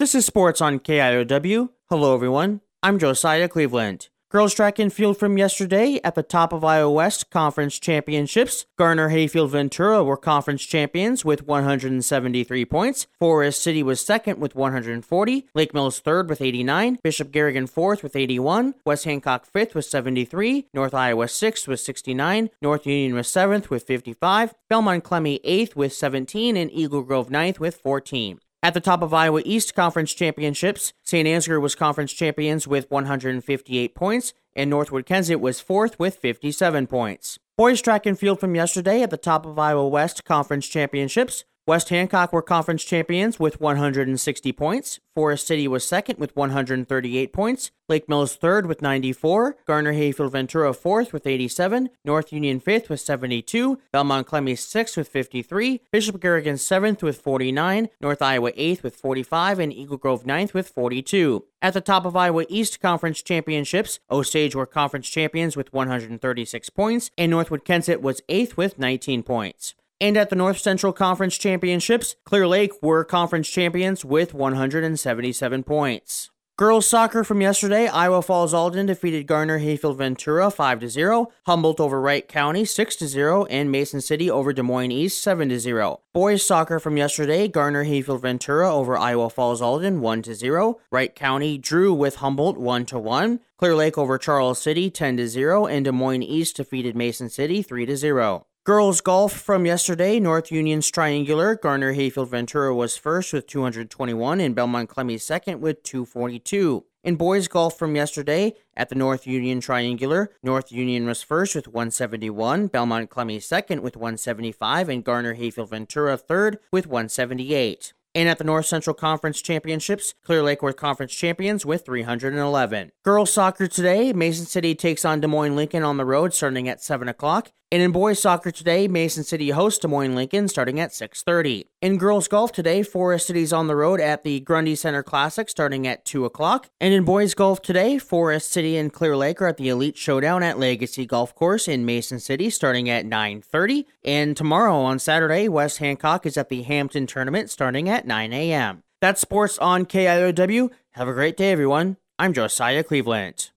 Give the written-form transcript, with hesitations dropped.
This is Sports on KIOW. Hello, everyone. I'm Josiah Cleveland. Girls track and field from yesterday at the top of Iowa West Conference Championships. Garner Hayfield Ventura were conference champions with 173 points. Forest City was second with 140. Lake Mills third with 89. Bishop Garrigan fourth with 81. West Hancock fifth with 73. North Iowa sixth with 69. North Union was seventh with 55. Belmont Clemmy eighth with 17. And Eagle Grove ninth with 14. At the top of Iowa East Conference Championships, St. Ansgar was conference champions with 158 points, and Northwood Kensett was fourth with 57 points. Boys track and field from yesterday at the top of Iowa West Conference Championships. West Hancock were conference champions with 160 points. Forest City was second with 138 points. Lake Mills third with 94. Garner Hayfield Ventura fourth with 87. North Union fifth with 72. Belmont Clemmy sixth with 53. Bishop Garrigan seventh with 49. North Iowa eighth with 45. And Eagle Grove ninth with 42. At the top of Iowa East Conference Championships, Osage were conference champions with 136 points. And Northwood Kensett was eighth with 19 points. And at the North Central Conference Championships, Clear Lake were conference champions with 177 points. Girls soccer from yesterday, Iowa Falls Alden defeated Garner Hayfield Ventura 5-0, Humboldt over Wright County 6-0, and Mason City over Des Moines East 7-0. Boys soccer from yesterday, Garner Hayfield Ventura over Iowa Falls Alden 1-0, Wright County drew with Humboldt 1-1, Clear Lake over Charles City 10-0, and Des Moines East defeated Mason City 3-0. Girls golf from yesterday, North Union's triangular, Garner Hayfield Ventura was first with 221 and Belmont Clemmy second with 242. In boys golf from yesterday, at the North Union triangular, North Union was first with 171, Belmont Clemmy second with 175, and Garner Hayfield Ventura third with 178. And at the North Central Conference Championships, Clear Lake were conference champions with 311. Girls soccer today, Mason City takes on Des Moines Lincoln on the road starting at 7 o'clock. And in boys soccer today, Mason City hosts Des Moines Lincoln starting at 6:30. In girls golf today, Forest City's on the road at the Grundy Center Classic starting at 2 o'clock. And in boys golf today, Forest City and Clear Lake are at the Elite Showdown at Legacy Golf Course in Mason City starting at 9:30. And tomorrow on Saturday, West Hancock is at the Hampton Tournament starting at 9 a.m. That's sports on KIOW. Have a great day, everyone. I'm Josiah Cleveland.